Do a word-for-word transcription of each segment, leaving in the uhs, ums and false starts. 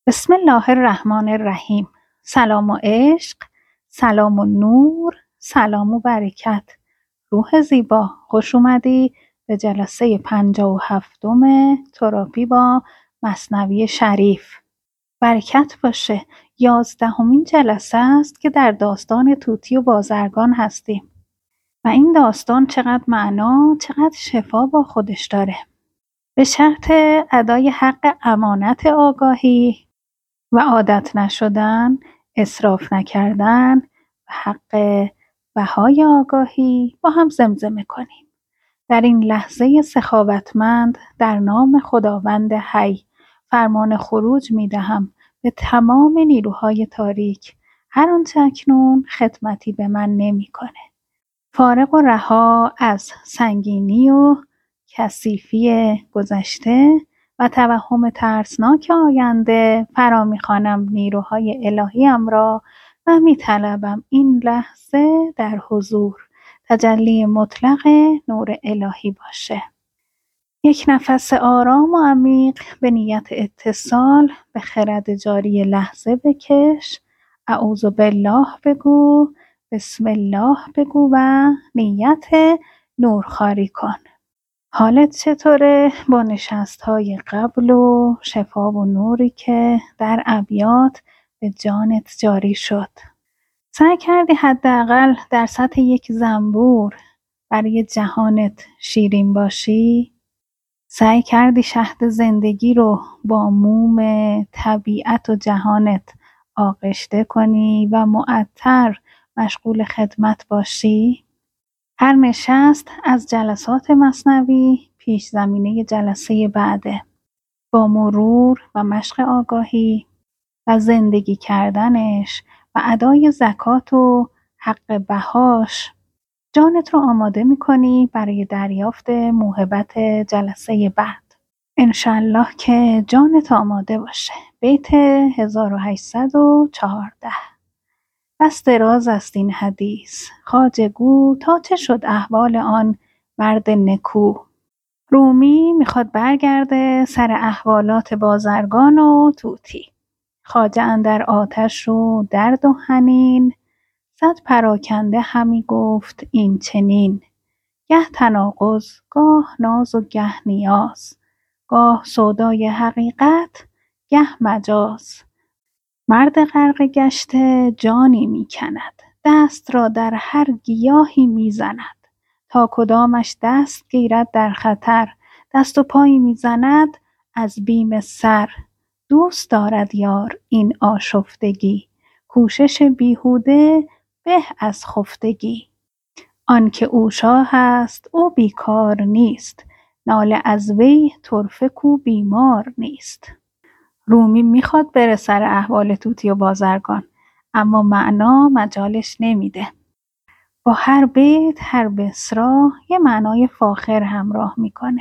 بسم الله الرحمن الرحیم. سلام و عشق، سلام و نور، سلام و برکت. روح زیبا، خوش اومدی به جلسه پنجاه و هفتم تراپی با مثنوی شریف. برکت باشه. یازدهمین جلسه است که در داستان طوطی و بازرگان هستیم و این داستان چقدر معنا، چقدر شفا با خودش داره. به شرط ادای حق امانت آگاهی و عادت نشدن، اسراف نکردن و حق بهای آگاهی با هم زمزمه کنیم. در این لحظه سخاوتمند در نام خداوند حی فرمان خروج می دهم به تمام نیروهای تاریک. هر آنچه اکنون خدمتی به من نمی کنه. فارغ و رها از سنگینی و کثیفی گذشته و توهم ترسناک آینده فرا می‌خوانم نیروهای الهیم را و می‌طلبم این لحظه در حضور تجلی مطلق نور الهی باشه. یک نفس آرام و عمیق به نیت اتصال به خرد جاری لحظه بکش. اعوذ بالله بگو، بسم الله بگو و نیت نورخواری کن. حالت چطوره با نشست‌های قبل و شفا و نوری که در ابیات به جانت جاری شد؟ سعی کردی حداقل در سطح یک زنبور برای جهانت شیرین باشی؟ سعی کردی شهد زندگی رو با موم طبیعت و جهانت آغشته کنی و معطر مشغول خدمت باشی؟ هر نشست از جلسات مثنوی پیش زمینه جلسه بعده. با مرور و مشق آگاهی و زندگی کردنش و ادای زکات و حق بهاش جانت رو آماده می‌کنی برای دریافت موهبت جلسه بعد. انشالله که جانت آماده باشه. بیت هزار و هشتصد و چهارده. بس دراز است این حدیث، خواجه گو تا چه شد احوال آن مرد نکو. رومی میخواد برگرده سر احوالات بازرگان و طوطی. خواجه اندر آتش و درد و حنین، صد پراکنده همی گفت این چنین. گه تناقض، گاه ناز و گه نیاز، گاه سودای حقیقت، گه مجاز. مرد غرقه گشته جانی می کند، دست را در هر گیاهی می زند. تا کدامش دست گیرد در خطر، دست و پایی می زند از بیم سر. دوست دارد یار این آشفتگی، کوشش بیهوده به از خفتگی. آنکه او شاه است او بیکار نیست، ناله از وی طرفه کو بیمار نیست. رومی میخواد بره سر احوال طوطی و بازرگان، اما معنا مجالش نمیده. با هر بیت، هر بسرا یه معنای فاخر همراه میکنه.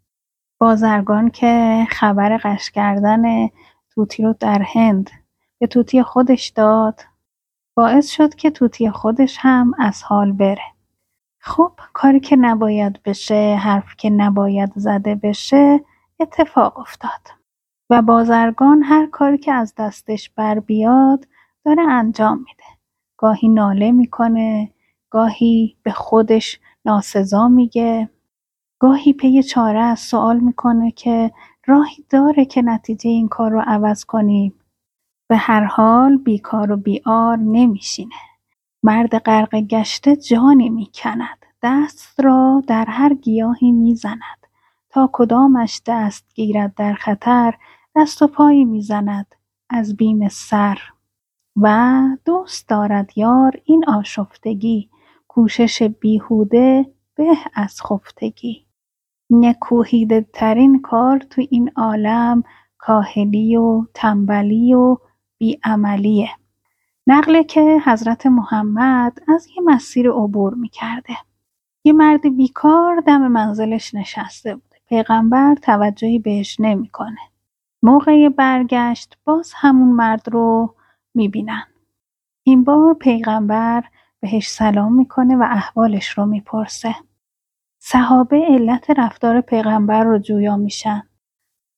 بازرگان که خبر غش کردن طوطی رو در هند به طوطی خودش داد، باعث شد که طوطی خودش هم از حال بره. خب کاری که نباید بشه، حرف که نباید زده بشه، اتفاق افتاد. و بازرگان هر کاری که از دستش بر بیاد داره انجام میده. گاهی ناله میکنه، گاهی به خودش ناسزا میگه، گاهی پی چاره از سوال میکنه که راهی داره که نتیجه این کار رو عوض کنیم. به هر حال بیکار و بیار نمیشینه. مرد غرقه گشته جانی میکند، دست را در هر گیاهی میزند. تا کدامش دست گیرد در خطر، دست و پایی میزند از بیم سر. و دوست دارد یار این آشفتگی، کوشش بیهوده به از خفتگی. نکوهیده ترین کار تو این عالم کاهلی و تنبلی و بیعملیه. نقله که حضرت محمد از یه مسیر عبور میکرده. یه مرد بیکار دم منزلش نشسته بوده. پیغمبر توجهی بهش نمیکنه. موقع برگشت باز همون مرد رو میبینن. این بار پیغمبر بهش سلام میکنه و احوالش رو میپرسه. صحابه علت رفتار پیغمبر رو جویا میشن.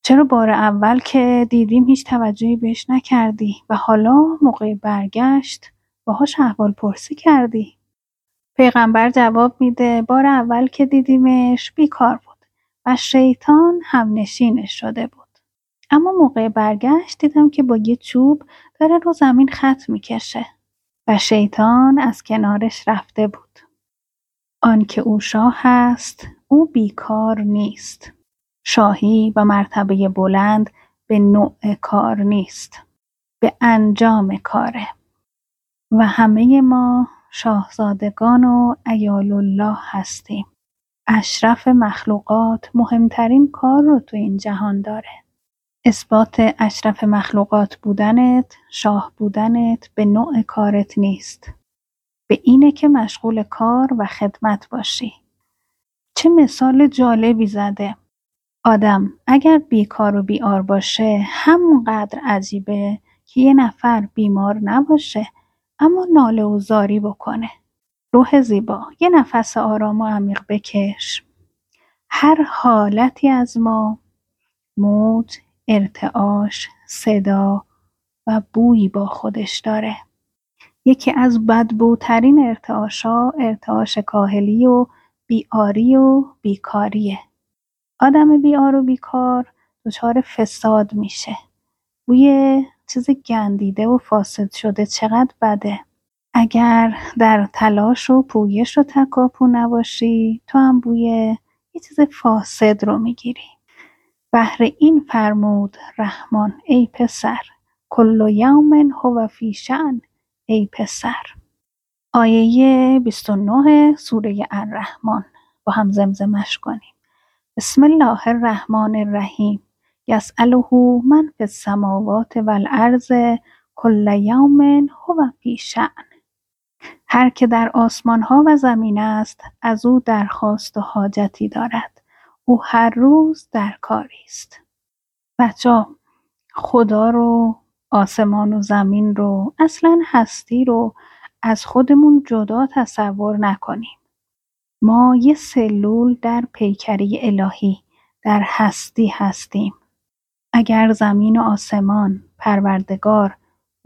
چرا بار اول که دیدیم هیچ توجهی بهش نکردی و حالا موقع برگشت باهاش احوال پرسی کردی؟ پیغمبر جواب میده بار اول که دیدیمش بیکار بود و شیطان هم نشینش شده بود. اما موقع برگشت دیدم که با یه چوب داره رو زمین خط میکشه و شیطان از کنارش رفته بود. آن که او شاه هست او بیکار نیست. شاهی و مرتبه بلند به نوع کار نیست، به انجام کاره. و همه ما شاهزادگان و عیال الله هستیم. اشرف مخلوقات مهمترین کار رو تو این جهان داره. اثبات اشرف مخلوقات بودنت، شاه بودنت به نوع کارت نیست. به اینه که مشغول کار و خدمت باشی. چه مثال جالبی زده. آدم اگر بیکار و بیار باشه همونقدر عجیبه که یه نفر بیمار نباشه اما ناله و زاری بکنه. روح زیبا، یه نفس آرام و عمیق بکش. هر حالتی از ما موج، ارتعاش، صدا و بویی با خودش داره. یکی از بدبوترین ارتعاشا ارتعاش کاهلی و بیاری و بیکاریه. آدم بیار و بیکار دچار فساد میشه. بوی چیز گندیده و فاسد شده چقدر بده. اگر در تلاش و پویش و تکاپو نباشی تو هم بوی یه چیز فاسد رو میگیری. بهر این فرمود رحمان ای پسر کل یوم هو فی شأن ای پسر. آیه بیست و نه سوره الرحمن با هم زمزمش کنیم. بسم الله الرحمن الرحیم. یسأله من فی السماوات والارض کل یوم هو فی شأن. هر که در آسمان ها و زمین است از او درخواست و حاجتی دارد. او هر روز در کاری است. بچه‌ها خدا رو، آسمان و زمین رو، اصلا هستی رو از خودمون جدا تصور نکنیم. ما یه سلول در پیکره الهی در هستی هستیم. اگر زمین و آسمان، پروردگار،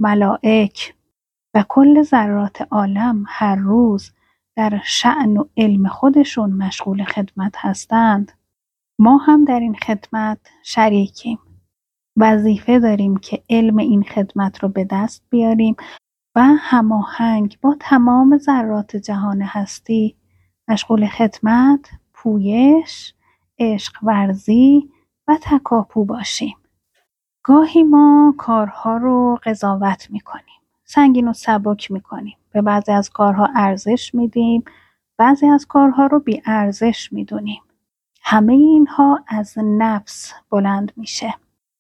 ملائک و کل ذرات عالم هر روز در شأن و علم خودشون مشغول خدمت هستند، ما هم در این خدمت شریکیم. وظیفه داریم که علم این خدمت رو به دست بیاریم و هماهنگ با تمام ذرات جهان هستی مشغول خدمت، پویش، عشق ورزی و تکاپو باشیم. گاهی ما کارها رو قضاوت میکنیم. سنگین و سبک میکنیم. به بعضی از کارها ارزش میدیم. بعضی از کارها رو بی ارزش میدونیم. همه اینها از نفس بلند میشه.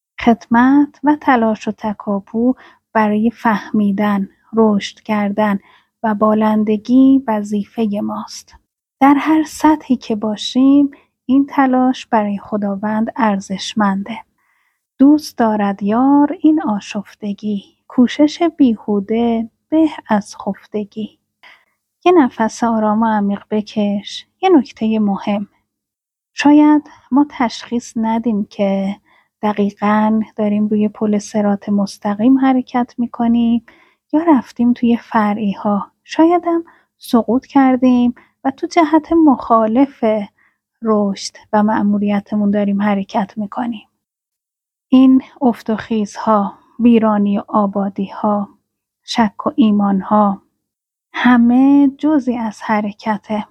خدمت و تلاش و تکاپو برای فهمیدن، رشد کردن و بالندگی وظیفه ماست. در هر سطحی که باشیم این تلاش برای خداوند ارزشمنده. دوست دارد یار این آشفتگی، کوشش بیهوده به از خفتگی. یه نفس آرام و عمیق بکش. یه نکته مهم. شاید ما تشخیص ندیم که دقیقاً داریم روی پل صراط مستقیم حرکت میکنیم یا رفتیم توی فرعی ها. شاید هم سقوط کردیم و تو جهت مخالف رشد و مأموریتمون داریم حرکت میکنیم. این افت و خیزها، ویرانی و آبادی ها، شک و ایمان ها همه جزئی از حرکته.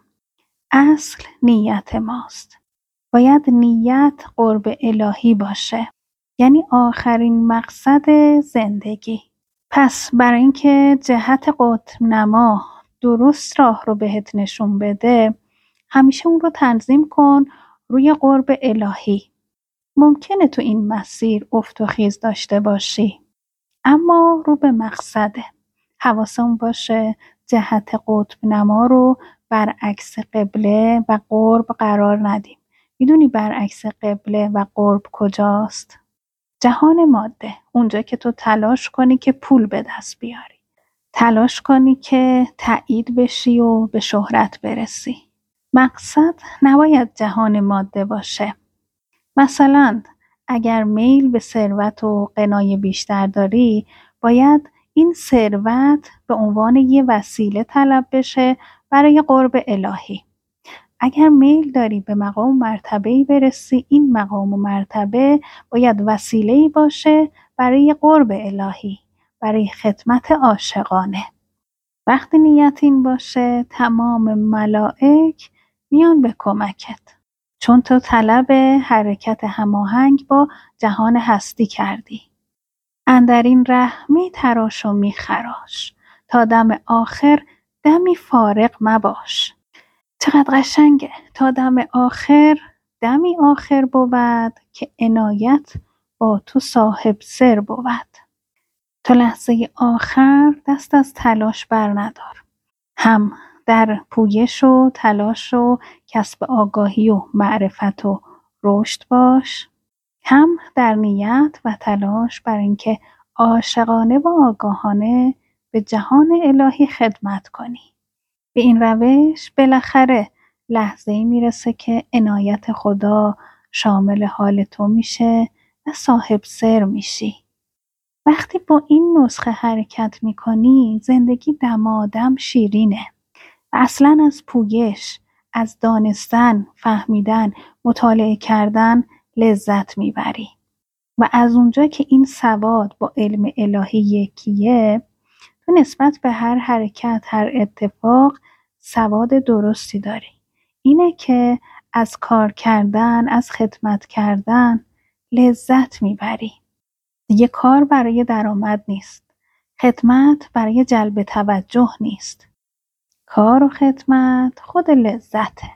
اصل نیت ماست. باید نیت قرب الهی باشه. یعنی آخرین مقصد زندگی. پس برای اینکه جهت قطب نما درست راه رو بهت نشون بده همیشه اون رو تنظیم کن روی قرب الهی. ممکنه تو این مسیر افت و خیز داشته باشی اما رو به مقصده. حواسمون باشه جهت قطب نما رو برعکس قبله و قرب قرار ندیم. میدونی برعکس قبله و قرب کجاست؟ جهان ماده. اونجا که تو تلاش کنی که پول به دست بیاری. تلاش کنی که تایید بشی و به شهرت برسی. مقصد نباید جهان ماده باشه. مثلا اگر میل به ثروت و غنای بیشتر داری، باید این ثروت به عنوان یه وسیله طلب بشه برای قرب الهی. اگر میل داری به مقام و مرتبه‌ای برسی، این مقام و مرتبه باید وسیله‌ای باشه برای قرب الهی، برای خدمت عاشقانه. وقتی نیت این باشه، تمام ملائک میان به کمکت، چون تو طلب حرکت هماهنگ با جهان هستی کردی. اندر این ره می تراش و می خراش، تا دم آخر دمی فارغ مباش. چقدر قشنگه. تا دم آخر دمی آخر بود، که عنایت با تو صاحب سر بود. تا لحظه آخر دست از تلاش بر ندار. هم در پویش و تلاش و کسب آگاهی و معرفت و رشد باش، هم در نیت و تلاش بر اینکه عاشقانه و آگاهانه به جهان الهی خدمت کنی. به این روش بالاخره لحظه‌ای میرسه که عنایت خدا شامل حال تو میشه و صاحب سر میشی. وقتی با این نسخه حرکت میکنی، زندگی دمادم شیرینه. و اصلا از پویش، از دانستن، فهمیدن، مطالعه کردن لذت میبری. و از اونجا که این سواد با علم الهی یکیه، تو نسبت به هر حرکت، هر اتفاق سواد درستی داری. اینه که از کار کردن، از خدمت کردن لذت میبری. دیگه کار برای درآمد نیست. خدمت برای جلب توجه نیست. کار و خدمت خود لذته.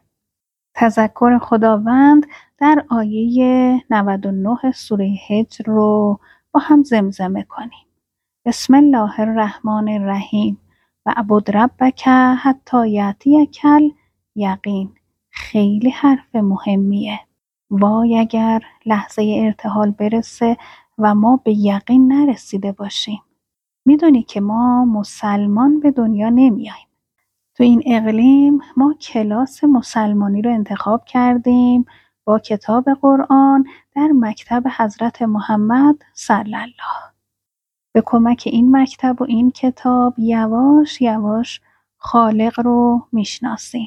تذکر خداوند در آیه نود و نه سوره هجر رو با هم زمزمه کنیم. بسم الله الرحمن الرحیم و اعبد ربک حتی یأتیک الیقین. خیلی حرف مهمیه. وای اگر لحظه ارتحال برسه و ما به یقین نرسیده باشیم. میدونی که ما مسلمان به دنیا نمیاییم. تو این اقلیم ما کلاس مسلمانی رو انتخاب کردیم با کتاب قرآن در مکتب حضرت محمد صلی الله. به کمک این مکتب و این کتاب یواش یواش خالق رو میشناسیم.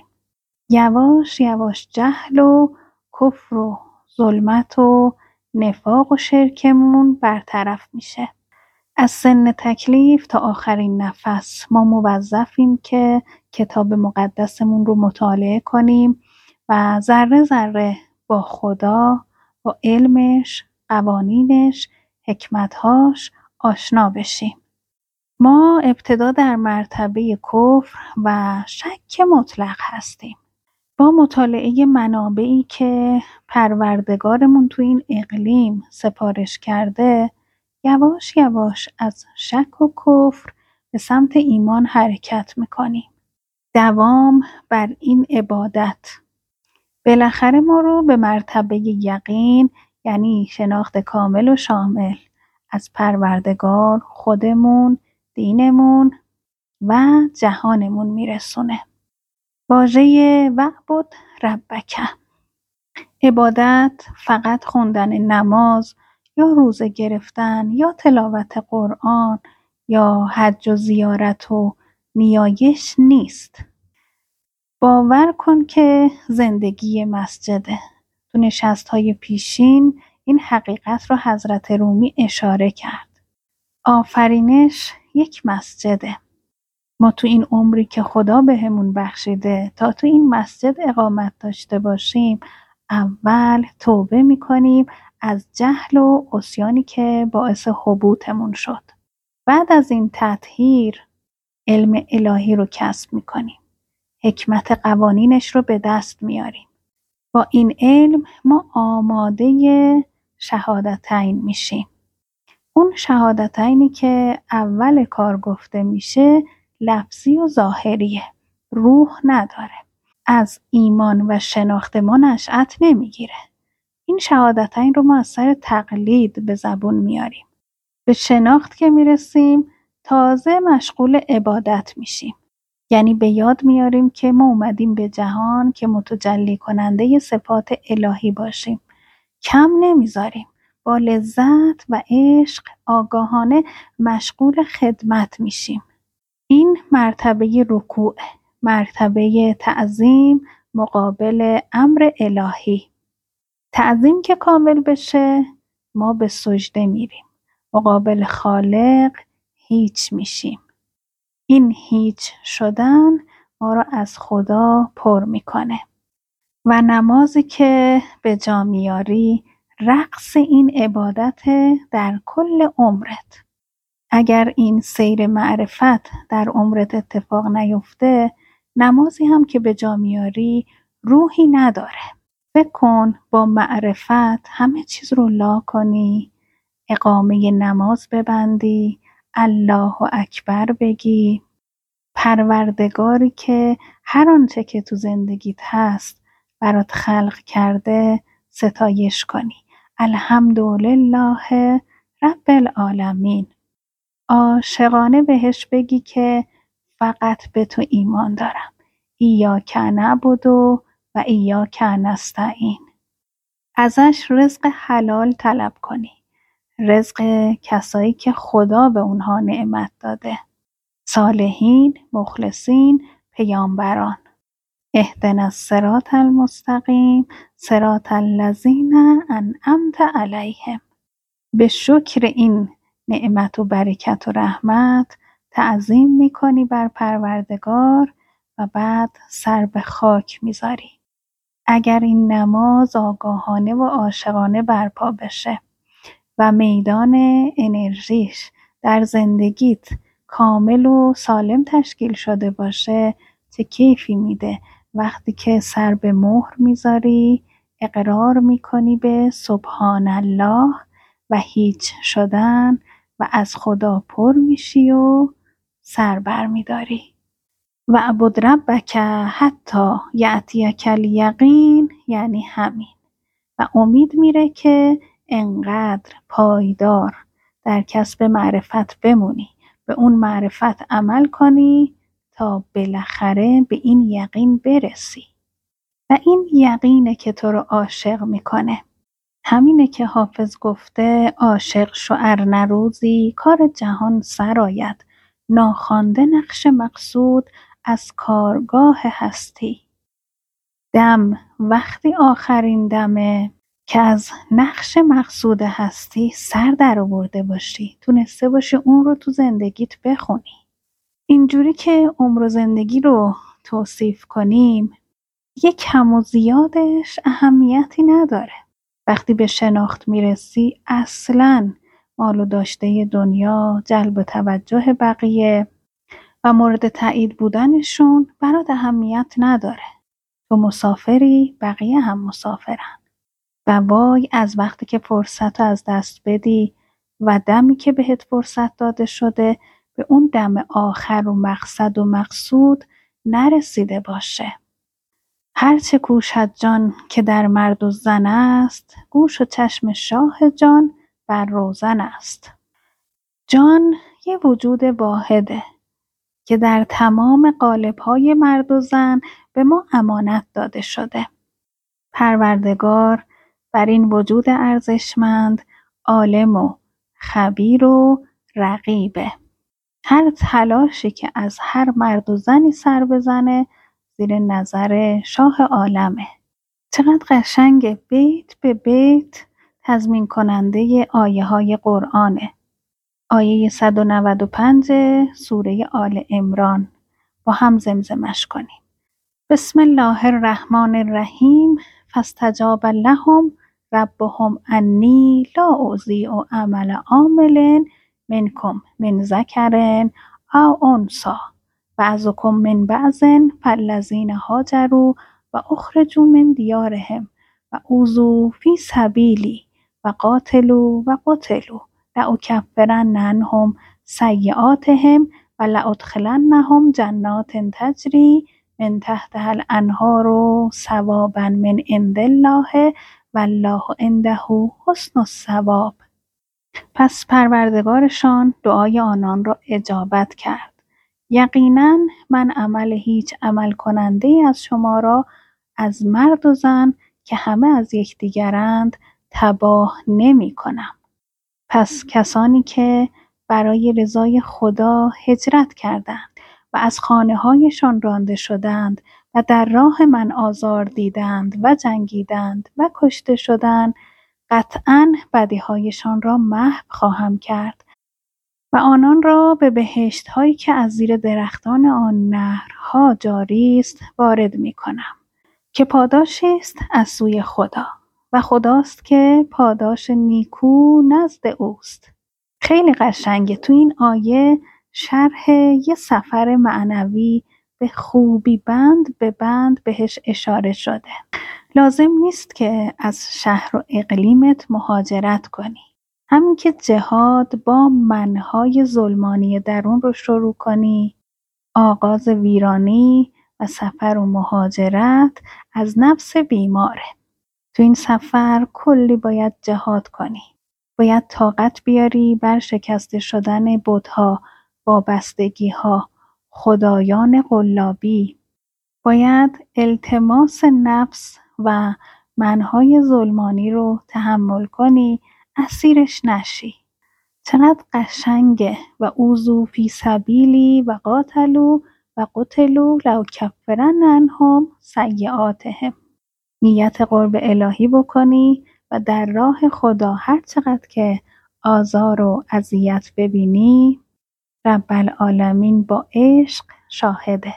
یواش یواش جهل و کفر و ظلمت و نفاق و شرکمون برطرف میشه. از سن تکلیف تا آخرین نفس ما موظفیم که کتاب مقدسمون رو مطالعه کنیم و ذره ذره با خدا، با علمش، قوانینش، حکمتهاش آشنا بشیم. ما ابتدا در مرتبه کفر و شک مطلق هستیم. با مطالعه منابعی که پروردگارمون تو این اقلیم سفارش کرده، یواش یواش از شک و کفر به سمت ایمان حرکت میکنیم. دوام بر این عبادت بالاخره ما رو به مرتبه یقین، یعنی شناخت کامل و شامل از پروردگار، خودمون، دینمون و جهانمون میرسونه. واژه وعبد ربک. عبادت فقط خوندن نماز یا روزه گرفتن یا تلاوت قرآن یا حج و زیارت و نیایش نیست. باور کن که زندگی مسجده. تو نشست‌های پیشین این حقیقت رو حضرت رومی اشاره کرد. آفرینش یک مسجده. ما تو این عمری که خدا بهمون بخشیده تا تو این مسجد اقامت داشته باشیم، اول توبه میکنیم از جهل و عصیانی که باعث حبوطمون شد. بعد از این تطهیر علم الهی رو کسب میکنیم. حکمت قوانینش رو به دست میاریم. با این علم ما آماده شهادتین میشیم. اون شهادتینی که اول کار گفته میشه لفظی و ظاهریه. روح نداره. از ایمان و شناخت ما نشأت نمیگیره. این شهادتین رو ما از سر تقلید به زبون میاریم. به شناخت که میرسیم تازه مشغول عبادت میشیم. یعنی به یاد میاریم که ما اومدیم به جهان که متجلی کننده صفات الهی باشیم. کم نمیذاریم. با لذت و عشق آگاهانه مشغول خدمت میشیم. این مرتبه رکوع، مرتبه تعظیم مقابل امر الهی. تعظیم که کامل بشه ما به سجده میریم، مقابل خالق هیچ میشیم. این هیچ شدن ما را از خدا پر میکنه و نمازی که به جا میاری رقص این عبادت در کل عمرت. اگر این سیر معرفت در عمرت اتفاق نیفته، نمازی هم که به جا میاری روحی نداره. فکر کن با معرفت همه چیز رو لا کنی، اقامه نماز ببندی، الله اکبر بگی، پروردگاری که هر آنچه که تو زندگیت هست برات خلق کرده ستایش کنی. الحمدلله رب العالمین. عاشقانه بهش بگی که فقط به تو ایمان دارم. ایاک نعبد و ایاک نستعین. ازش رزق حلال طلب کنی، رزق کسایی که خدا به اونها نعمت داده، صالحین، مخلصین، پیامبران. اهدنا الصراط المستقیم صراط الذین انعمت علیهم. به شکر این نعمت و برکت و رحمت تعظیم میکنی بر پروردگار و بعد سر به خاک میذاری. اگر این نماز آگاهانه و عاشقانه برپا بشه و میدان انرژیش در زندگیت کامل و سالم تشکیل شده باشه، چه کیفی میده وقتی که سر به مهر میذاری، اقرار میکنی به سبحان الله و هیچ شدن و از خدا پر میشی و سر بر میداری. و عبد ربک حتی یأتیک الیقین، یعنی همین. و امید میره که انقدر پایدار در کسب معرفت بمونی، به اون معرفت عمل کنی تا بالاخره به این یقین برسی. و این یقینه که تو رو عاشق میکنه. همینه که حافظ گفته عاشق شو ار نه روزی کار جهان سرآید، ناخوانده نقش مقصود از کارگاه هستی. دم وقتی آخرین دمه که از نقش مقصود هستی سر در آورده باشی، تونسته باشی اون رو تو زندگیت بخونی. اینجوری که عمر و زندگی رو توصیف کنیم یه کم و زیادش اهمیتی نداره. وقتی به شناخت میرسی اصلاً مال و داشته دنیا جلب توجه بقیه و مورد تایید بودنشون برات اهمیت نداره. تو مسافری، بقیه هم مسافرن. و وای از وقتی که فرصت از دست بدی و دمی که بهت فرصت داده شده به اون دم آخر و مقصد و مقصود نرسیده باشه. هرچه کوشد جان که در مرد و زن است، گوش و چشم شاه جان بر روزن است. جان یه وجود واحده که در تمام قالب‌های مرد و زن به ما امانت داده شده. پروردگار بر این وجود ارزشمند عالم و خبیر و رقیبه. هر تلاشی که از هر مرد و زنی سر بزنه زیر نظر شاه عالمه. چقدر قشنگه، بیت به بیت تضمین کننده آیه های قرآنه. آیه صد و نود و پنج سوره آل عمران. با هم زمزمش کنیم. بسم الله الرحمن الرحیم. فاستجاب لهم ربهم انی لا اضیع عمل عامل منکم من ذکر او انثی بعضکم من بعض فالذین هاجروا و اخرجوا من دیارهم و اوذوا فی سبیلی و قاتلوا و قتلوا لأکفرن عنهم سیئاتهم و لأدخلنهم جنات تجری من تحتها الانهار ثوابا من عند الله والله عنده حسن الثواب. پس پروردگارشان دعای آنان را اجابت کرد. یقینا من عمل هیچ عمل کننده از شما را از مرد و زن که همه از یکدیگرند تباه نمی کنم. پس کسانی که برای رضای خدا هجرت کردند و از خانه‌هایشان رانده شدند و در راه من آزار دیدند و جنگیدند و کشته شدند، قطعاً بدیهایشان را محو خواهم کرد و آنان را به بهشت‌هایی که از زیر درختان آن نهرها جاری است وارد می‌کنم که پاداشی است از سوی خدا و خداست که پاداش نیکو نزد اوست. خیلی قشنگه. تو این آیه شرح یه سفر معنوی به خوبی بند به بند بهش اشاره شده. لازم نیست که از شهر و اقلیمت مهاجرت کنی. همین که جهاد با منهای ظلمانی درون رو شروع کنی، آغاز ویرانی و سفر و مهاجرت از نفس بیماره. تو این سفر کلی باید جهاد کنی. باید طاقت بیاری بر شکسته شدن بت‌ها، وابستگی‌ها، خدایان قلابی. باید التماس نفس و منهای ظلمانی رو تحمل کنی، اسیرش نشی. چقدر قشنگه. و اوذوا فی سبیلی و قاتلوا و قتلوا لأکفرن عنهم سیئاتهم. نیت قرب الهی بکنی و در راه خدا هر چقدر که آزار و اذیت ببینی، رب العالمین با عشق شاهده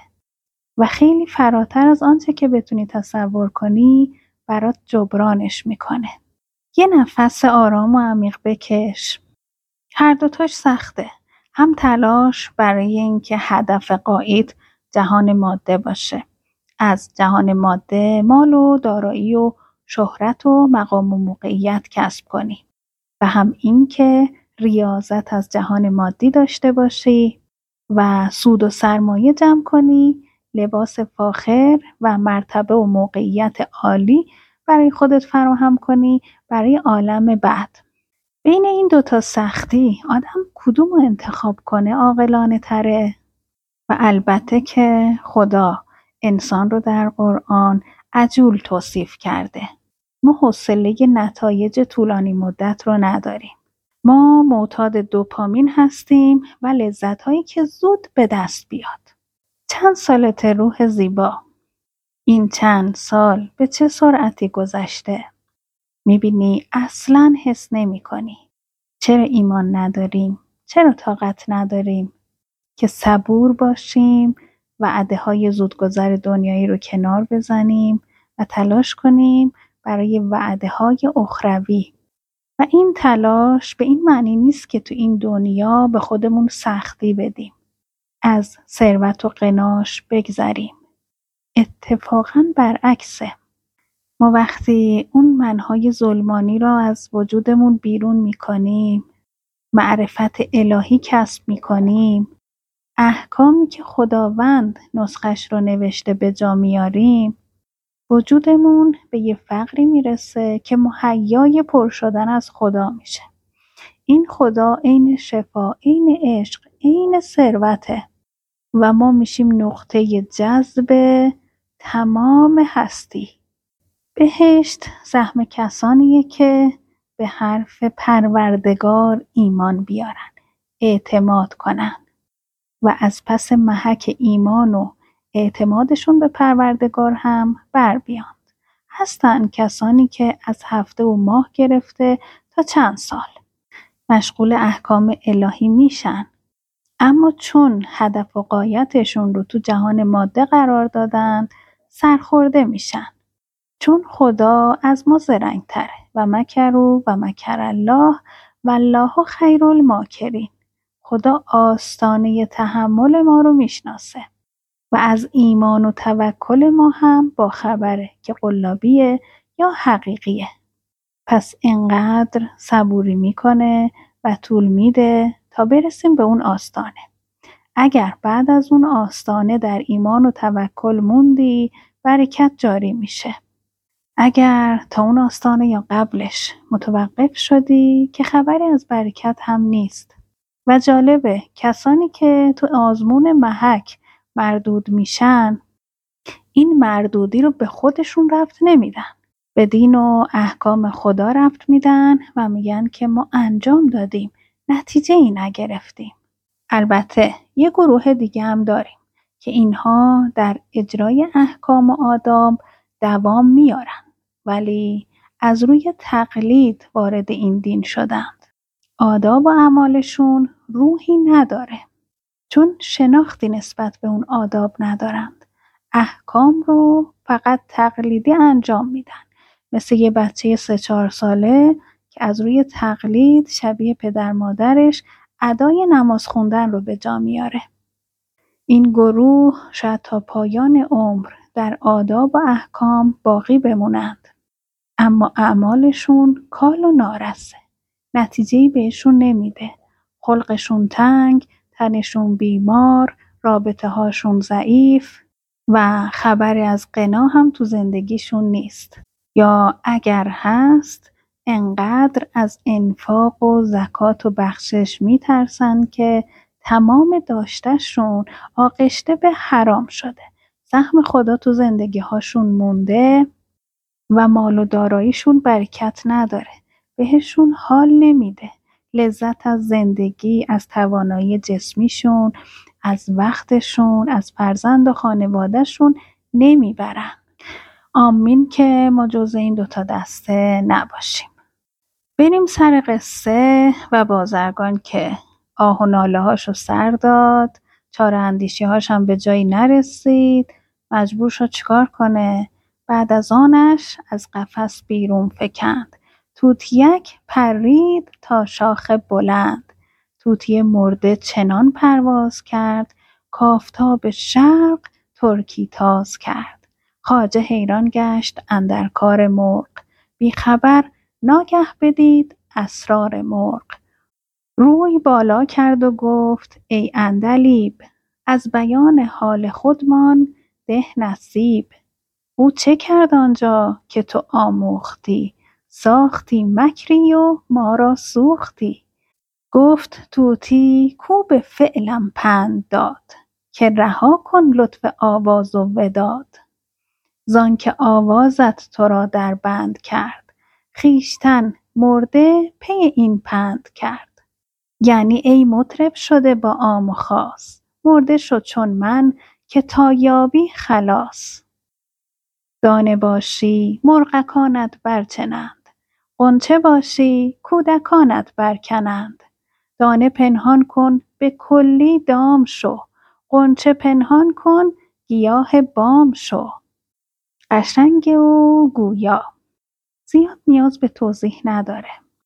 و خیلی فراتر از آنچه که بتونی تصور کنی برات جبرانش میکنه. یه نفس آرام و عمیق بکش. هر دوتاش سخته. هم تلاش برای اینکه هدف غایت جهان ماده باشه، از جهان ماده مال و دارایی و شهرت و مقام و موقعیت کسب کنی، و هم اینکه ریاضت از جهان مادی داشته باشی و سود و سرمایه جمع کنی، لباس فاخر و مرتبه و موقعیت عالی برای خودت فراهم کنی برای عالم بعد. بین این دوتا سختی آدم کدوم رو انتخاب کنه عاقلانه تره؟ و البته که خدا انسان رو در قرآن عجول توصیف کرده. ما حوصله نتایج طولانی مدت رو نداریم. ما معتاد دوپامین هستیم و لذت‌هایی که زود به دست بیاد. چند سالت روح زیبا؟ این چند سال به چه سرعتی گذشته؟ میبینی اصلاً حس نمی کنی. چرا ایمان نداریم؟ چرا طاقت نداریم که صبور باشیم، وعده‌های زودگذر دنیایی رو کنار بزنیم و تلاش کنیم برای وعده‌های اخروی. و این تلاش به این معنی نیست که تو این دنیا به خودمون سختی بدیم، از ثروت و غناش بگذریم. اتفاقاً برعکسه. ما وقتی اون منهای ظلمانی را از وجودمون بیرون می‌کنیم، معرفت الهی کسب می‌کنیم، احکامی که خداوند نسخش رو نوشته به جا میاریم، وجودمون به یه فقری میرسه که مهیای پر شدن از خدا میشه. این خدا عین شفا، عین عشق، عین ثروته و ما میشیم نقطه جذب تمام هستی. بهشت سهم کسانیه که به حرف پروردگار ایمان بیارن، اعتماد کنن و از پس محک ایمان و اعتمادشون به پروردگار هم بر بیان. هستن کسانی که از هفته و ماه گرفته تا چند سال مشغول احکام الهی میشن، اما چون هدف و غایتشون رو تو جهان ماده قرار دادن سرخورده میشن. چون خدا از ما زرنگ‌تره و مکروا و مکر الله و الله خیر الماکرین. خدا آستانه تحمل ما رو میشناسه و از ایمان و توکل ما هم با خبره که قلابیه یا حقیقیه. پس اینقدر صبوری میکنه و طول میده تا برسیم به اون آستانه. اگر بعد از اون آستانه در ایمان و توکل موندی، برکت جاری میشه. اگر تا اون آستانه یا قبلش متوقف شدی، که خبری از برکت هم نیست. و جالبه کسانی که تو آزمون محک مردود میشن، این مردودی رو به خودشون ربط نمیدن. به دین و احکام خدا ربط میدن و میگن که ما انجام دادیم، نتیجه ای نگرفتیم. البته یه گروه دیگه هم داریم که اینها در اجرای احکام و آداب دوام میارن، ولی از روی تقلید وارد این دین شدند. آداب و اعمالشون روحی نداره، چون شناختی نسبت به اون آداب ندارند. احکام رو فقط تقلیدی انجام میدن، مثل یه بچه سه چهار ساله که از روی تقلید شبیه پدر مادرش ادای نماز خوندن رو به جا میاره. این گروه شاید تا پایان عمر در آداب و احکام باقی بمونند، اما اعمالشون کال و نارسه، نتیجه‌ای بهشون نمیده. خلقشون تنگ، تنشون بیمار، رابطه هاشون ضعیف و خبری از غنا هم تو زندگیشون نیست. یا اگر هست، انقدر از انفاق و زکات و بخشش میترسن که تمام داشتهشون آغشته به حرام شده. سهم خدا تو زندگی هاشون مونده و مال و داراییشون برکت نداره، بهشون حال نمیده. لذت از زندگی، از توانایی جسمیشون، از وقتشون، از فرزند و خانوادهشون نمیبرن. آمین که ما جز این دوتا دسته نباشیم. بریم سر قصه و بازرگان که آه و ناله هاشو سر داد، چاره اندیشی هاش هم به جایی نرسید، مجبور شد چیکار کنه؟ بعد از آنش از قفس بیرون فکند. طوطیک پرید تا شاخ بلند، طوطی مرده چنان پرواز کرد، کافتاب شرق ترکی تاز کرد. خواجه حیران گشت اندر کار مرغ، بی خبر ناگه بدید اسرار مرغ. روی بالا کرد و گفت ای عندلیب، از بیان حال خودمان ده نصیب. او چه کرد آنجا که تو آموختی، ساختی مکری و ما را سوختی. گفت طوطی کو به فعلم پند داد، که رها کن لطف آواز و وداد. زانکه آوازت تو را در بند کرد، خویشتن مرده پی این پند کرد. یعنی ای مطرب شده با عام و خاص، مرده شد چون من که تا یابی خلاص. دانه باشی مرغکانت برچنند، غنچه باشی کودکانت برکنند. دانه پنهان کن به کلی دام شو، غنچه پنهان کن گیاه بام شو. قشنگ و گویا، زیاد نیاز به توضیح نداره.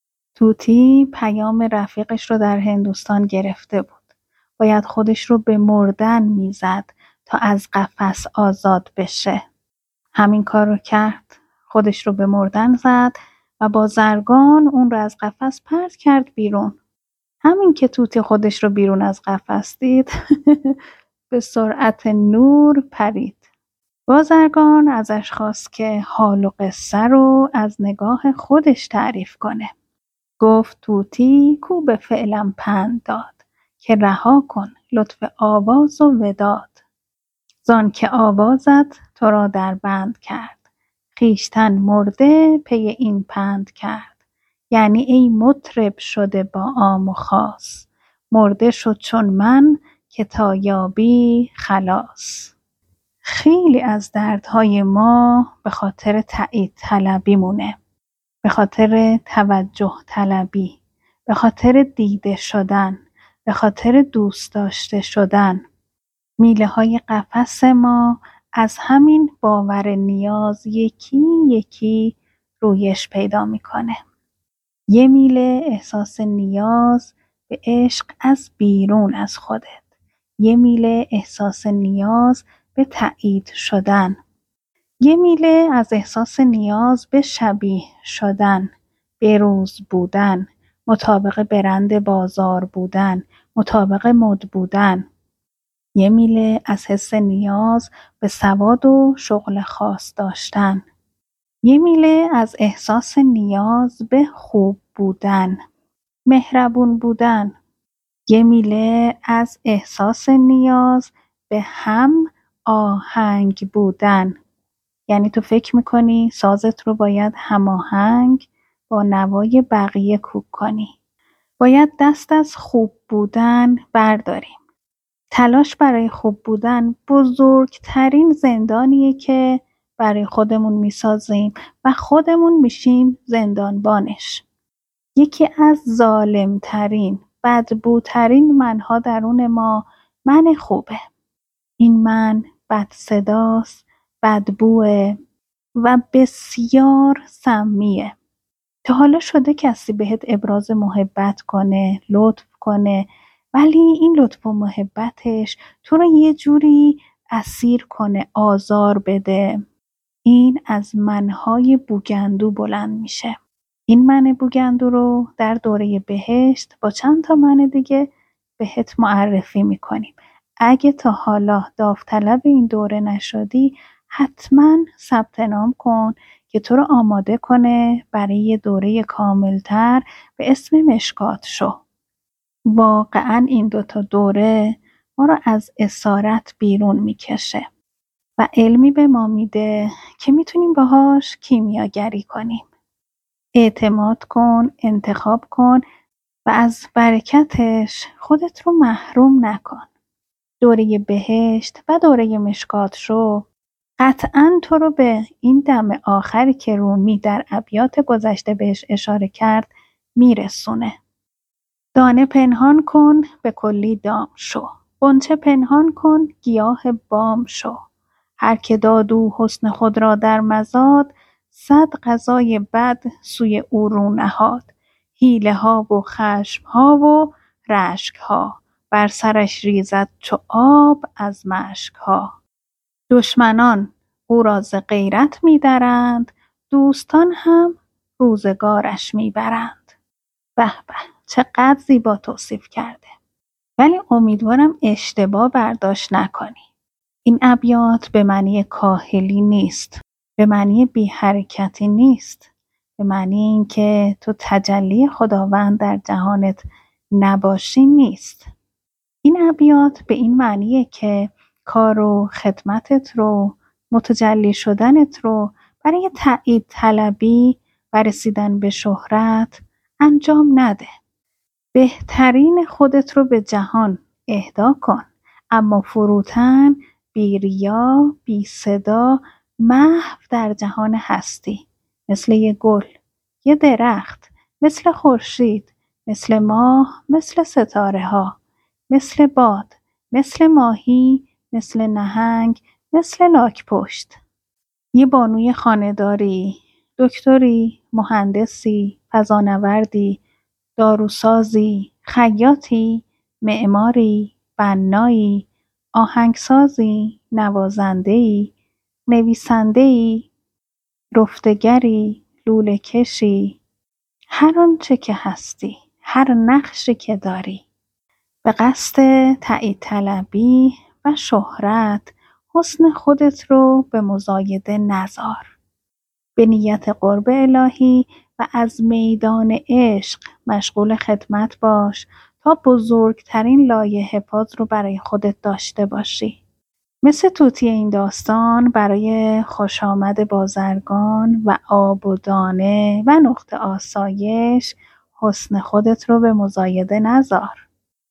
طوطی پیام رفیقش رو در هندوستان گرفته بود. باید خودش رو به مردن میزد تا از قفس آزاد بشه. همین کار رو کرد. خودش رو به مردن زد و با زرگان اون رو از قفس پرت کرد بیرون. همین که طوطی خودش رو بیرون از قفس دید به سرعت نور پرید. بازرگان ازش خواست که حال و قصه رو از نگاه خودش تعریف کنه. گفت طوطی کو به فعلم پند داد، که رها کن لطف آواز و وداد. زان که آوازت تو را در بند کرد، خویشتن مرده پی این پند کرد. یعنی ای مطرب شده با عام و خاص، مرده شد چون من که تا یابی خلاص. خیلی از دردهای ما به خاطر تایید طلبی مونه، به خاطر توجه طلبی، به خاطر دیده شدن، به خاطر دوست داشته شدن. میله های قفس ما از همین باور نیاز یکی یکی رویش پیدا میکنه. یه میله احساس نیاز به عشق از بیرون از خودت، یه میله احساس نیاز به تایید شدن، یه میله از احساس نیاز به شبیه شدن، بروز بودن، مطابق برند بازار بودن، مطابق مد بودن. یه میله از حس نیاز به سواد و شغل خاص داشتن. یه میله از احساس نیاز به خوب بودن، مهربون بودن. یه میله از احساس نیاز به هم آهنگ بودن. یعنی تو فکر میکنی سازت رو باید هماهنگ با نوای بقیه کوک کنی. باید دست از خوب بودن برداریم. تلاش برای خوب بودن بزرگترین زندانیه که برای خودمون میسازیم و خودمون میشیم زندانبانش. یکی از ظالمترین، بدبوترین منها درون ما من خوبه. این من بد صداست، بدبوه و بسیار سمیه. تا حالا شده کسی بهت ابراز محبت کنه، لطف کنه، ولی این لطف و محبتش تو رو یه جوری اسیر کنه، آزار بده؟ این از منهای بوگندو بلند میشه. این من بوگندو رو در دوره بهشت با چند تا من دیگه بهت معرفی میکنیم. اگه تا حالا داوطلب این دوره نشدی، حتما ثبت نام کن که تو رو آماده کنه برای یه دوره کاملتر به اسم مشکات شو. واقعا این دوتا دوره ما رو از اسارت بیرون میکشه و علمی به ما میده که میتونیم باهاش کیمیاگری کنیم. اعتماد کن، انتخاب کن و از برکتش خودت رو محروم نکن. دوره بهشت و دوره مشکات شو قطعاً تو رو به این دم آخری که رومی در ابیات گذشته بهش اشاره کرد میرسونه. دانه پنهان کن به کلی دام شو، غنچه پنهان کن گیاه بام شو. هر که دادو حسن خود را در مزاد، صد قضای بد سوی او رو نهاد. حیله ها و خشم ها و رشک ها، بر سرش ریزد چو آب از مشک ها. دشمنان او را ز غیرت می درند، دوستان هم روزگارش می برند. به به، چقدر زیبا توصیف کرده. ولی امیدوارم اشتباه برداشت نکنی. این ابیات به معنی کاهلی نیست، به معنی بی حرکتی نیست، به معنی اینکه تو تجلی خداوند در جهانت نباشی نیست. این ابیات به این معنیه که کار و خدمتت رو، متجلی شدنت رو برای تایید طلبی و رسیدن به شهرت انجام نده. بهترین خودت رو به جهان اهدا کن، اما فروتن، بی ریا، بی صدا، محو در جهان هستی. مثل یه گل، یه درخت، مثل خورشید، مثل ماه، مثل ستاره ها، مثل باد، مثل ماهی، مثل نهنگ، مثل لاک پشت. یه بانوی خانه‌داری، دکتری، مهندسی، فضانوردی، داروسازی، خیاطی، معماری، بنایی، آهنگسازی، نوازنده‌ای، نویسنده‌ای، رفتگری، لوله‌کشی، هر آنچه که هستی، هر نقشی که داری، به قصد تایید طلبی و شهرت حسن خودت رو به مزایده نذار. به نیت قرب الهی و از میدان عشق مشغول خدمت باش تا بزرگترین لایحه پاز رو برای خودت داشته باشی. مثل توتی این داستان برای خوش آمد بازرگان و آب و دانه و نقطه آسایش حسن خودت رو به مزایده نذار.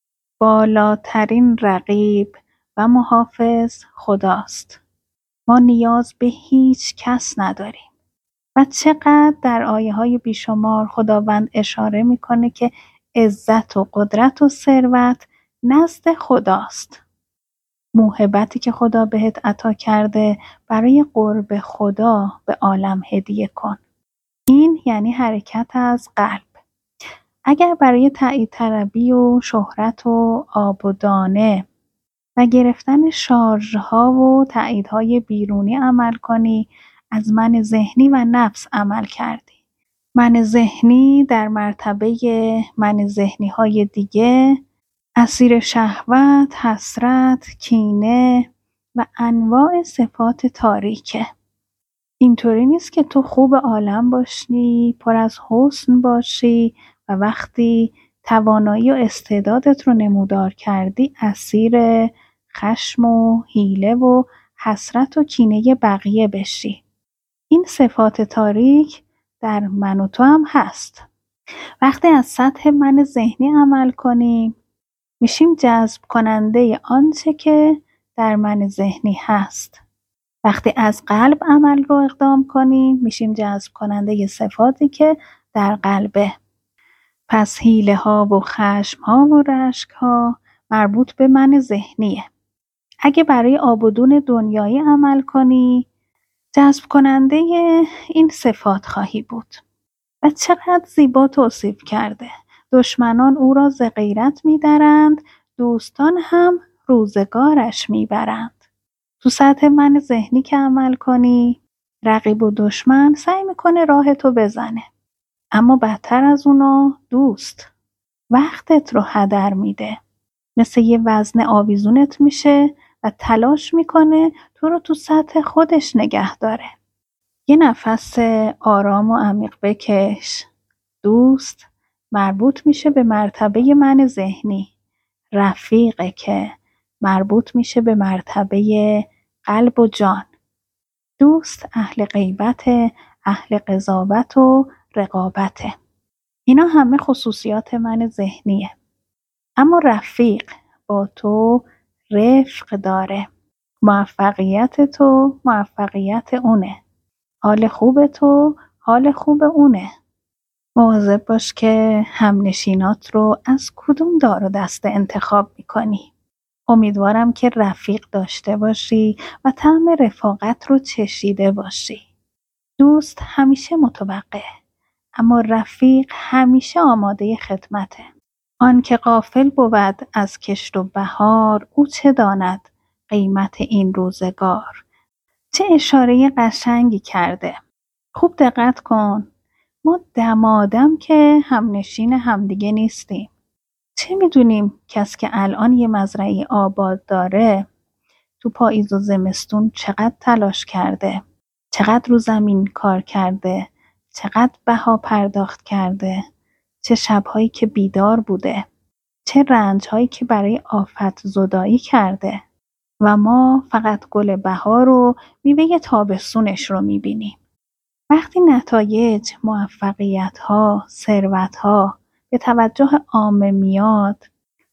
بالاترین رقیب و محافظ خداست. ما نیاز به هیچ کس نداریم. و چقدر در آیه های بیشمار خداوند اشاره میکنه که عزت و قدرت و ثروت نزد خداست. موهبتی که خدا بهت عطا کرده برای قرب خدا به عالم هدیه کن. این یعنی حرکت از قلب. اگر برای تایید طلبی و شهرت و آب و دانه و گرفتن شارژها و تاییدهای بیرونی عمل کنی، از من ذهنی و نفس عمل کردی. من ذهنی در مرتبه من ذهنی های دیگه، اسیر شهوت، حسرت، کینه و انواع صفات تاریکه. اینطوری نیست که تو خوب عالم باشی، پر از حسن باشی و وقتی توانایی و استعدادت رو نمودار کردی اسیر خشم و حیله و حسرت و کینه بقیه بشی. این صفات تاریک در من و تو هم هست. وقتی از سطح من ذهنی عمل کنیم میشیم جذب کننده آنچه که در من ذهنی هست. وقتی از قلب عمل رو اقدام کنیم میشیم جذب کننده صفاتی که در قلبه. پس حیله ها و خشم ها و رشک ها مربوط به من ذهنیه. اگه برای آبودون دنیایی عمل کنی جذب کننده این صفات خواهی بود. و چقدر زیبا توصیف کرده. دشمنان او را ز غیرت می‌درند، دوستان هم روزگارش میبرند. تو سطح من ذهنی که عمل کنی رقیب و دشمن سعی میکنه راه تو بزنه، اما بدتر از اونا دوست وقتت رو هدر میده، مثل یه وزن آویزونت میشه و تلاش میکنه تو رو تو سطح خودش نگه داره. یه نفس آرام و عمیق بکش. دوست مربوط میشه به مرتبه من ذهنی. رفیقه که مربوط میشه به مرتبه قلب و جان. دوست اهل غیبت، اهل قضاوت و رقابته. اینا همه خصوصیات من ذهنیه. اما رفیق با تو رفق داره. موفقیت تو موفقیت اونه. حال خوب تو حال خوب اونه. مواظب باش که همنشینات رو از کدوم دار و دسته انتخاب میکنی. امیدوارم که رفیق داشته باشی و طعم رفاقت رو چشیده باشی. دوست همیشه متوقع، اما رفیق همیشه آماده خدمته. آن که غافل بود از کشت و بهار، او چه داند قیمت این روزگار. چه اشاره قشنگی کرده. خوب دقت کن. ما دمادم که همنشین همدیگه نیستیم. چه میدونیم کسی که الان یه مزرعه آباد داره تو پاییز و زمستون چقدر تلاش کرده، چقدر رو زمین کار کرده، چقدر بها پرداخت کرده، چه شبهایی که بیدار بوده، چه رنجهایی که برای آفت زدایی کرده. و ما فقط گل بهار و میوه تابستونش رو میبینیم. وقتی نتایج، موفقیت‌ها، ثروت‌ها به توجه عامه میاد،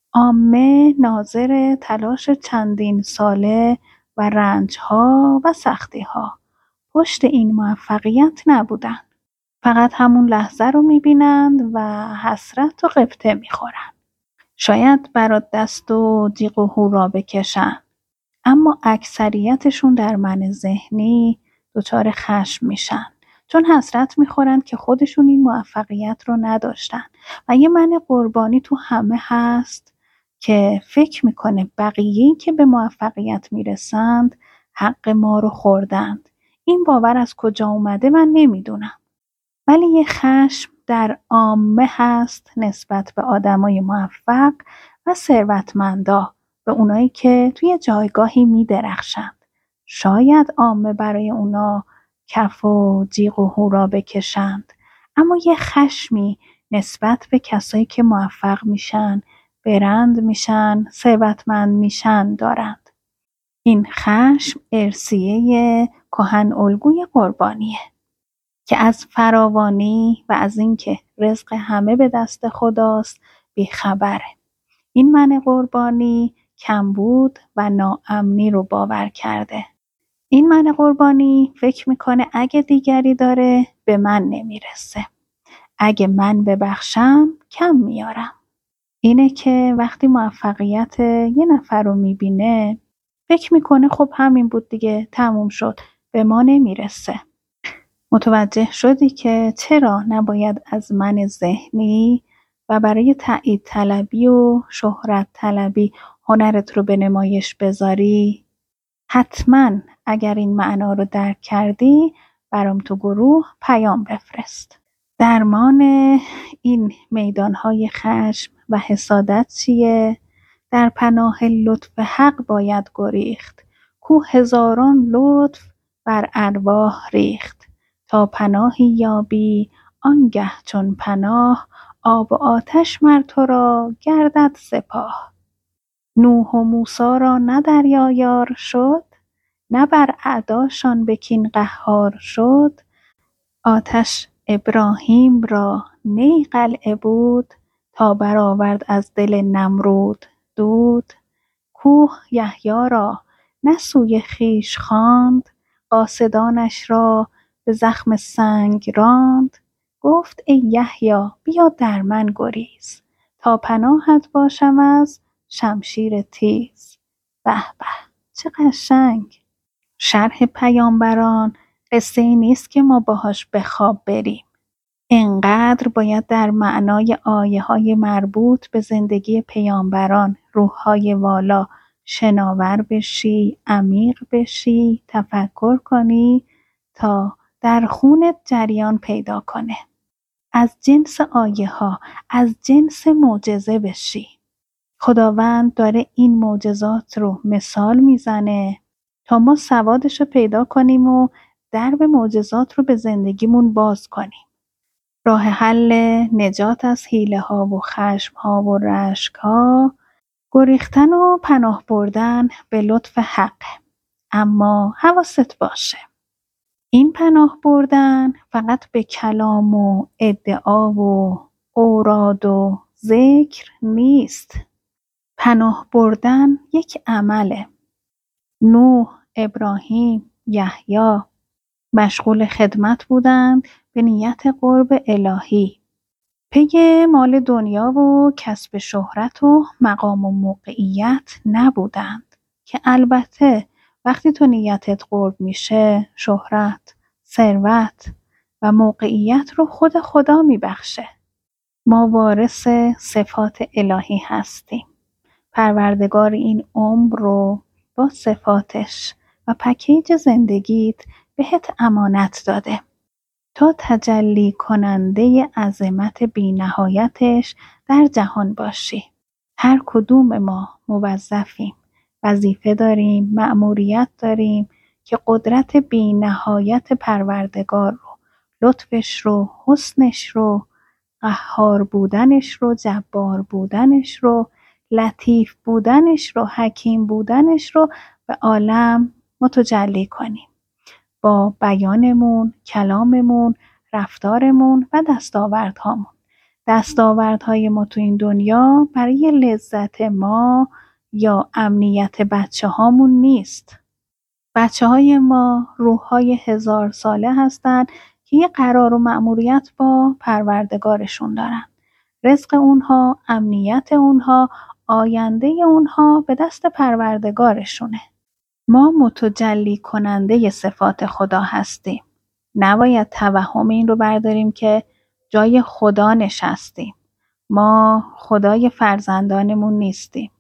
عامه ناظر تلاش چندین ساله و رنج‌ها و سختی‌ها پشت این موفقیت نبودن. فقط همون لحظه رو میبینند و حسرت و غبطه میخورن. شاید برات دست و جیغ و هورا بکشن، اما اکثریتشون در من ذهنی دچار خشم میشن، چون حسرت میخورن که خودشون این موفقیت رو نداشتن. و یه من قربانی تو همه هست که فکر میکنه بقیه‌ای که به موفقیت میرسند حق ما رو خوردند. این باور از کجا اومده من نمیدونم، ولی یه خشم در عامه هست نسبت به آدمای موفق و ثروتمندا، به اونایی که توی جایگاهی میدرخشند. شاید عامه برای اونا کف و جیغ و هورا بکشند، اما یه خشمی نسبت به کسایی که موفق میشن، برند میشن، ثروتمند میشن دارند. این خشم ارثیه کهن الگوی قربانیه که از فراوانی و از اینکه رزق همه به دست خداست بیخبره. این من قربانی کمبود و ناامنی رو باور کرده. این من قربانی فکر میکنه اگه دیگری داره به من نمیرسه. اگه من ببخشم کم میارم. اینه که وقتی موفقیت یه نفر رو میبینه فکر میکنه خب همین بود دیگه، تموم شد، به ما نمیرسه. متوجه شدی که چرا نباید از من ذهنی و برای تایید طلبی و شهرت طلبی هنرت رو به نمایش بذاری؟ حتما اگر این معنا رو درک کردی برام تو گروه پیام بفرست. درمان این میدانهای خشم و حسادت چیه؟ در پناه لطف حق باید گریخت، کو هزاران لطف بر ارواح ریخت. تا پناهی یابی آنگه چون پناه، آب و آتش مر تو را گردد سپاه. نوح و موسی را نه دریا یار شد، نه بر اعداشان به کین قهار شد. آتش ابراهیم را نی قلعه بود، تا برآورد از دل نمرود دود. کوه یحیی را نه سوی خویش خواند، قاصدانش را به زخم سنگ راند. گفت ای یحیی بیا در من گریز، تا پناهت باشم از شمشیر تیز. به به چه قشنگ! شرح پیامبران قصه ای نیست که ما باهاش به خواب بریم. انقدر باید در معنای آیه های مربوط به زندگی پیامبران، روح‌های والا شناور بشی، عمیق بشی، تفکر کنی تا در خونت جریان پیدا کنه. از جنس آیه ها، از جنس معجزه بشی. خداوند داره این معجزات رو مثال میزنه تا ما سوادش رو پیدا کنیم و درب معجزات رو به زندگیمون باز کنیم. راه حل نجات از حیله ها و خشم ها و رشک ها، گریختن و پناه بردن به لطف حق. اما حواست باشه، این پناه بردن فقط به کلام و ادعا و اوراد و ذکر نیست. پناه بردن یک عمله. نوح، ابراهیم، یحیی مشغول خدمت بودند به نیت قرب الهی. پی مال دنیا و کسب شهرت و مقام و موقعیت نبودند که البته وقتی تو نیتت قرب میشه، شهرت، ثروت و موقعیت رو خود خدا میبخشه. ما وارث صفات الهی هستیم. پروردگار این عمر رو با صفاتش و پکیج زندگیت بهت امانت داده تا تجلی کننده عظمت بی نهایتش در جهان باشی. هر کدوم ما موظفیم، وظیفه داریم، مأموریت داریم که قدرت بی نهایت پروردگار رو، لطفش رو، حسنش رو، قهار بودنش رو، جبار بودنش رو، لطیف بودنش رو، حکیم بودنش رو به عالم متجلی کنیم. با بیانمون، کلاممون، رفتارمون و دستاوردهامون. دستاوردهای ما تو این دنیا برای لذت ما یا امنیت بچه هامون نیست. بچه های ما روح‌های هزار ساله هستن که یه قرار و مأموریت با پروردگارشون دارن. رزق اونها، امنیت اونها، آینده اونها به دست پروردگارشونه. ما متجلی کننده صفات خدا هستیم. نباید توهم این رو برداریم که جای خدا نشستیم. ما خدای فرزندانمون نیستیم.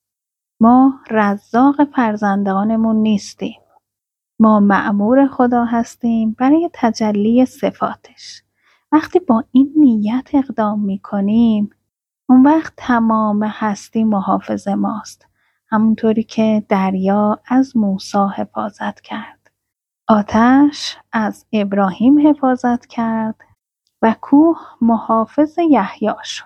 ما رزاق فرزندانمون نیستیم. ما مأمور خدا هستیم برای تجلی صفاتش. وقتی با این نیت اقدام میکنیم، اون وقت تمام هستی محافظ ماست. همونطوری که دریا از موسی حفاظت کرد. آتش از ابراهیم حفاظت کرد و کوه محافظ یحیی شد.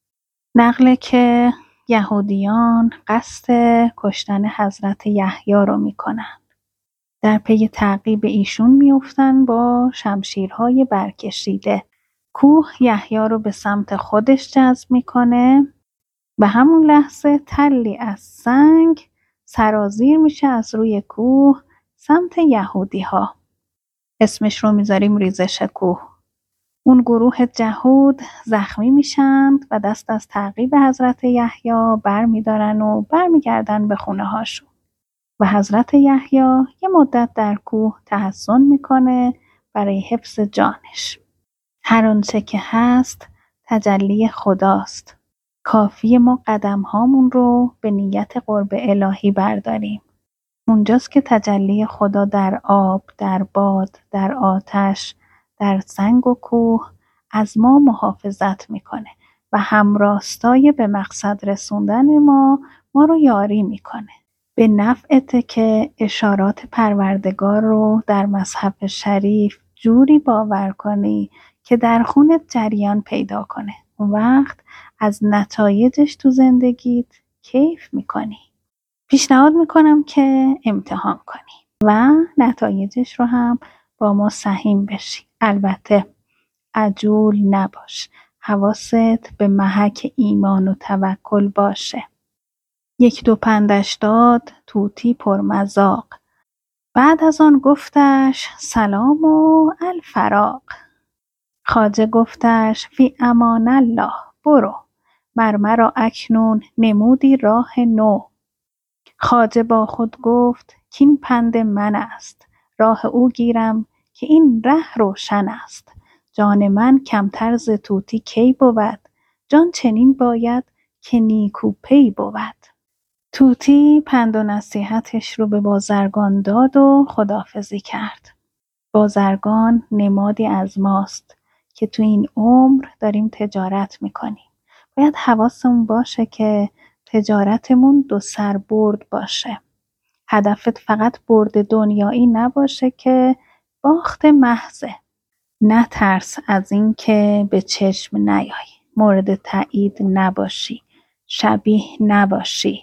نقله که یهودیان قصد کشتن حضرت یحیی رو میکنن. در پی تعقیب ایشون میافتن با شمشیرهای برکشیده. کوه یحیی رو به سمت خودش جذب میکنه و همون لحظه تلی از سنگ سرازیر میشه از روی کوه سمت یهودی ها. اسمش رو میذاریم ریزش کوه. اون گروه جهود زخمی میشن و دست از تعقیب حضرت یحیی بر میدارن و بر میگردن به خونه هاشون. و حضرت یحیی یه مدت در کوه تحصن میکنه برای حفظ جانش. هر آنچه که هست تجلی خداست. کافیه ما قدم هامون رو به نیت قرب الهی برداریم. اونجاست که تجلی خدا در آب، در باد، در آتش، در سنگ و کوه از ما محافظت میکنه و همراستای به مقصد رسوندن ما ما رو یاری میکنه. به نفعته که اشارات پروردگار رو در مصحف شریف جوری باور کنی که در خونت جریان پیدا کنه. اون وقت از نتایجش تو زندگیت کیف میکنی. پیشنهاد میکنم که امتحان کنی. و نتایجش رو هم با ما سهیم بشی. البته عجول نباش، حواست به محک ایمان و توکل باشه. یک دو پندش داد طوطی پرمذاق، بعد از آن گفتش سلام و الفراق. خواجه گفتش فی امان الله، برو، مر مرا اکنون نمودی راه نو. خواجه با خود گفت کین پند من است، راه او گیرم که این ره روشن است. جان من کمتر ز طوطی کی بود، جان چنین باید که نیکو پی بود. طوطی پند و نصیحتش رو به بازرگان داد و خداحافظی کرد. بازرگان نمادی از ماست که تو این عمر داریم تجارت میکنیم. باید حواسمون باشه که تجارتمون دو سر برد باشه. هدفت فقط برد دنیایی نباشه که باخت محضه. نترس از این که به چشم نیای، مورد تایید نباشی، شبیه نباشی.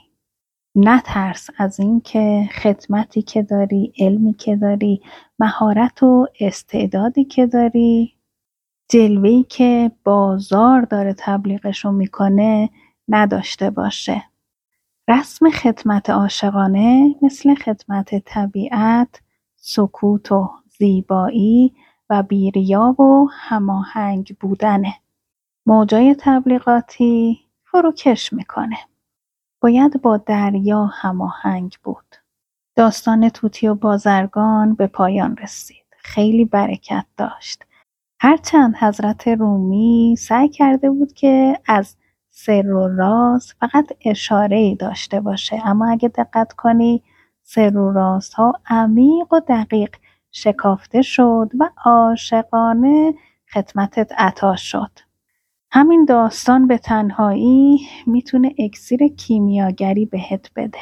نترس از این که خدمتی که داری، علمی که داری، مهارت و استعدادی که داری، جلوه‌ای که بازار داره تبلیغشو میکنه نداشته باشه. رسم خدمت عاشقانه مثل خدمت طبیعت، سکوت و زیبایی و بی‌ریا و هماهنگ بودنه. موجای تبلیغاتی فروکش میکنه. باید با دریا هماهنگ بود. داستان طوطی و بازرگان به پایان رسید. خیلی برکت داشت. هرچند حضرت رومی سعی کرده بود که از سر و راز فقط اشاره‌ای داشته باشه، اما اگه دقت کنی سر و رازها عمیق و دقیق شکافته شد و عاشقانه خدمتت عطا شد. همین داستان به تنهایی میتونه اکسیر کیمیاگری بهت بده.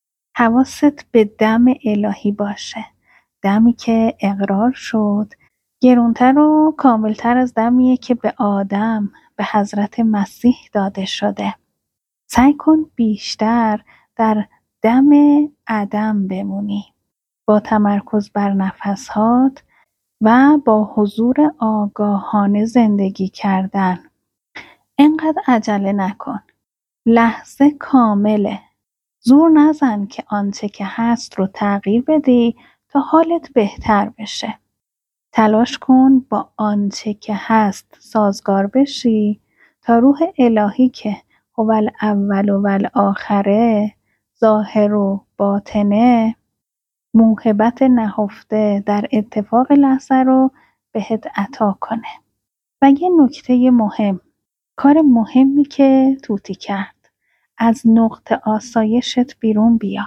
حواست به دم الهی باشه. دمی که اقرار شد گرونتر و کاملتر از دمیه که به آدم، به حضرت مسیح داده شده. سعی کن بیشتر در دم عدم بمونی، با تمرکز بر نفسهات و با حضور آگاهانه زندگی کردن. اینقدر عجله نکن. لحظه کامله. زور نزن که آنچه که هست رو تغییر بدی تا حالت بهتر بشه. تلاش کن با آنچه که هست سازگار بشی تا روح الهی که هو الاول و الآخره، ظاهر و باطنه، موهبت نهفته در اتفاق لحظه رو بهت عطا کنه. و یه نکته مهم، کار مهمی که طوطی کرد، از نقطه آسایشت بیرون بیا.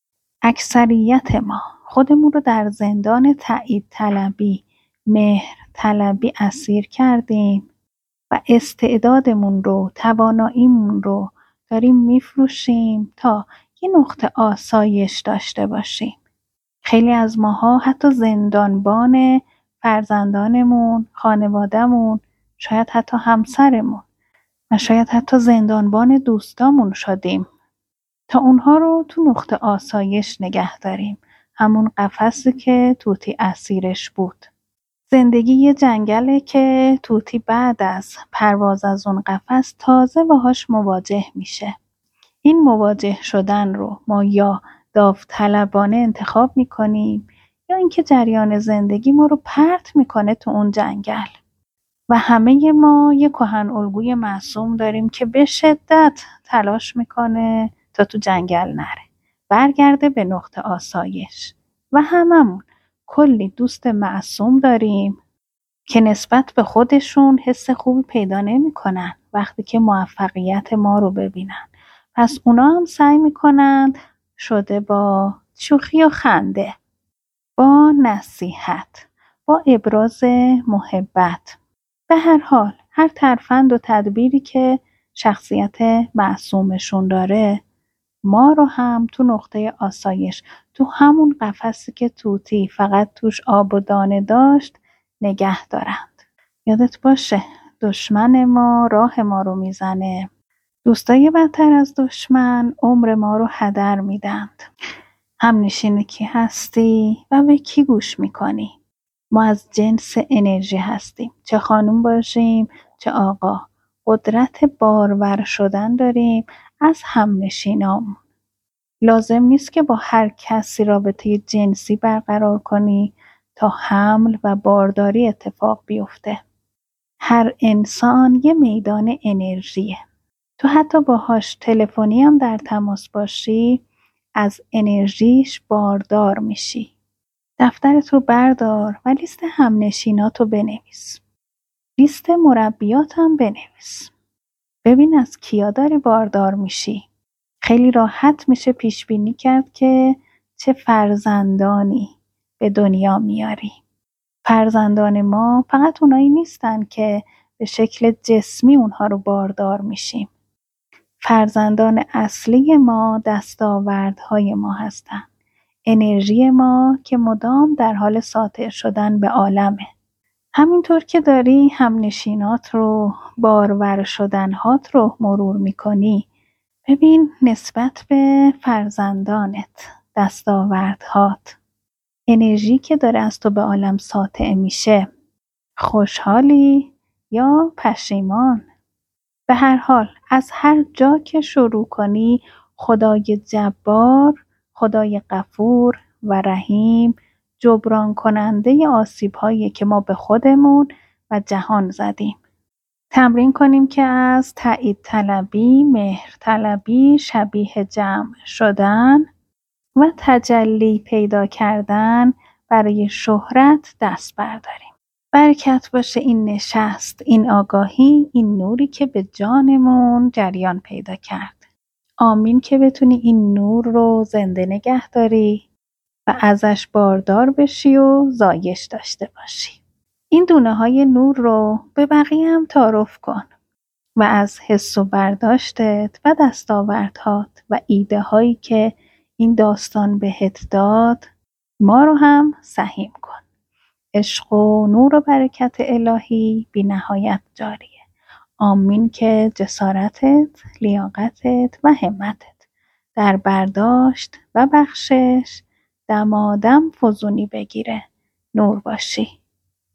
اکثریت ما خودمون رو در زندان تایید طلبی، مهر طلبی اسیر کردیم و استعدادمون رو، تواناییمون رو داریم میفروشیم تا یه نقطه آسایش داشته باشیم. خیلی از ماها حتی زندانبان فرزندانمون، خانوادهمون، شاید حتی همسرمون و شاید حتی زندانبان دوستامون شدیم تا اونها رو تو نقطه آسایش نگه داریم. همون قفسی که طوطی اسیرش بود. زندگی یه جنگله که طوطی بعد از پرواز از اون قفس تازه باهاش مواجه میشه. این مواجه شدن رو ما یا داوطلبانه انتخاب میکنیم یا اینکه جریان زندگی ما رو پرت میکنه تو اون جنگل. و همه ما یه کهن الگوی معصوم داریم که به شدت تلاش میکنه تا تو جنگل نره، برگرده به نقطه آسایش. و هممون کلی دوست معصوم داریم که نسبت به خودشون حس خوبی پیدا نمیکنن وقتی که موفقیت ما رو ببینن. پس اونا هم سعی میکنن شده با شوخی و خنده، با نصیحت، با ابراز محبت، به هر حال هر ترفند و تدبیری که شخصیت معصومشون داره، ما رو هم تو نقطه آسایش، تو همون قفسی که طوطی فقط توش آب و دانه داشت نگه دارند. یادت باشه دشمن ما راه ما رو میزنه، دوستای بدتر از دشمن عمر ما رو هدر میدند. همنشین کی هستی و به کی گوش میکنی؟ ما از جنس انرژی هستیم، چه خانوم باشیم چه آقا. قدرت بارور شدن داریم از همنشینامون. لازم نیست که با هر کسی رابطه جنسی برقرار کنی تا حمل و بارداری اتفاق بیفته. هر انسان یه میدان انرژیه. تو حتی باهاش تلفنی هم در تماس باشی، از انرژیش باردار میشی. دفترت رو بردار و لیست همنشینات رو بنویس. لیست مربیات هم بنویس. ببین از کیا داری باردار میشی. خیلی راحت میشه پیش بینی کرد که چه فرزندانی به دنیا میاری. فرزندان ما فقط اونایی نیستن که به شکل جسمی اونها رو باردار میشیم. فرزندان اصلی ما دستاوردهای ما هستن. انرژی ما که مدام در حال ساطع شدن به عالمه. همینطور که داری همنشینات رو، بارور شدنهات رو مرور میکنی، ببین نسبت به فرزندانت، دستاوردهات، انرژی که داره از تو به عالم ساطع میشه، خوشحالی یا پشیمان؟ به هر حال از هر جا که شروع کنی، خدای جبار، خدای غفور و رحیم جبران کننده آسیب هایی که ما به خودمون و جهان زدیم. تمرین کنیم که از تایید طلبی، مهر طلبی، شبیه جمع شدن و تجلی پیدا کردن برای شهرت دست برداریم. برکت باشه این نشست، این آگاهی، این نوری که به جانمون جریان پیدا کرد. آمین که بتونی این نور رو زنده نگه داری و ازش باردار بشی و زایش داشته باشی. این دونه های نور رو به بقیه هم تعارف کن و از حس و برداشتت و دستاوردهات و ایده هایی که این داستان بهت داد ما رو هم سهیم کن. عشق و نور و برکت الهی بی نهایت جاریه. آمین که جسارتت، لیاقتت و همتت در برداشت و بخشش دمادم فزونی بگیره. نور باشی.